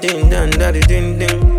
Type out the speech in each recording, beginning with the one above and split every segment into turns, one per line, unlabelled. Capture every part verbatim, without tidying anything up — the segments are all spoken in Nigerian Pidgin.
Ding dong, daddy, ding ding.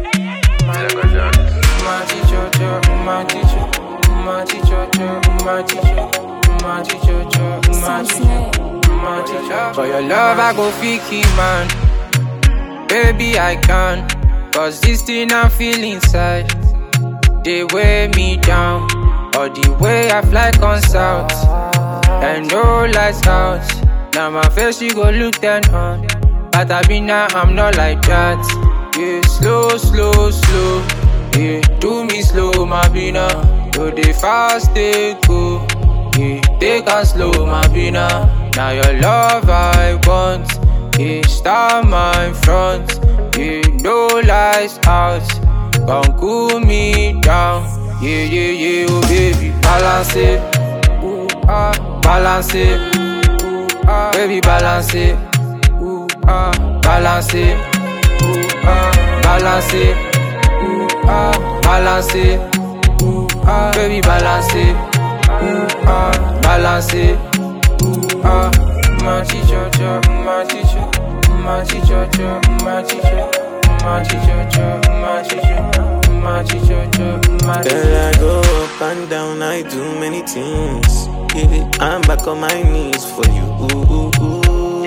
My teacher, my teacher, my teacher, my teacher, my teacher, my teacher, my teacher. For your love, I go fiki, man. Baby, I can. Cause this thing I'm feeling inside, they weigh me down. Or the way I fly on south, and no lights out. Now my face, you go look then on. But I be now, I'm not like that. Yeah, slow, slow, slow. Yeah, do me slow, my bina. Do the fast, they go. Yeah, take a slow, my bina. Now your love I want. Yeah, start my front. Yeah, no lights out. Gon' cool me down. Yeah, yeah, yeah, oh baby, balance it. Ooh, ah, balance it. Ooh, ah, baby, balance it. Ooh, ah, balance it. Ooh, ah, balance it. Ooh, ah, balance it. Ooh, ah, baby, balance it. Ooh, ah, balance it. Ooh, ah, my teacher, my teacher, my teacher, my teacher, my teacher, my teacher, my teacher, my teacher.
Girl, I go up and down, I do many things. Yeah, I'm back on my knees for you. Ooh, ooh, ooh.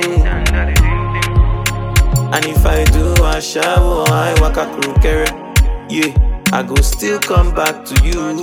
And if I do a shower, I walk a crew carry. Yeah, I go still come back to you.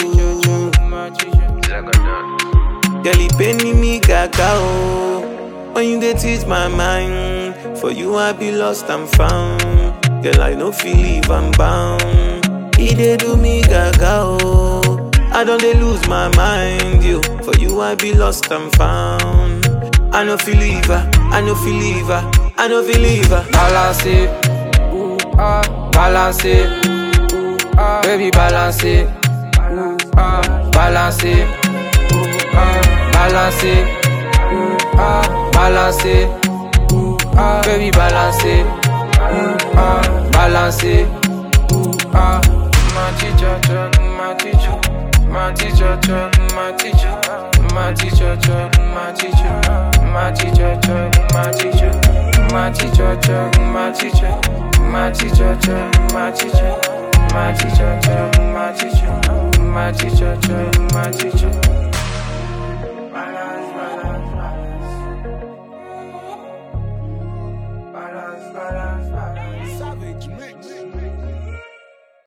Girl, it pain me gaga oh. When you dey teach my mind, for you I be lost and found. Girl, I no feel leave I'm bound. He dey do me gaga oh. I don't dey lose my mind, yo. For you I be lost and found. I no feel leave her, I no feel leave her, I no feel leave her.
Balance it, ooh ah, balance it, ooh ah, baby balance it, ooh ah, balance it, ooh ah, balance it, ooh ah, balance it, ooh ah, baby balance it, ooh ah, balance it, ooh ah. My teacher, my teacher, my teacher, my teacher, my teacher, my teacher, my teacher, my teacher, my teacher, my teacher, my teacher, my teacher, my teacher, my teacher, my teacher, my teacher, my teacher.